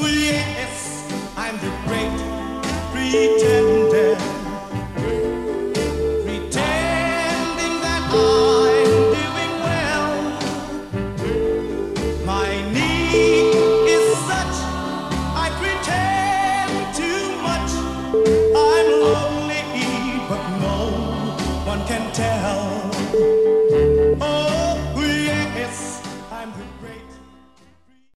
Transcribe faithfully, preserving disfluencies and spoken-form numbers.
Well, yes, I'm the great pretender, pretending that I'm doing well. My need is such, I pretend too much. I'm lonely, but no one can tell.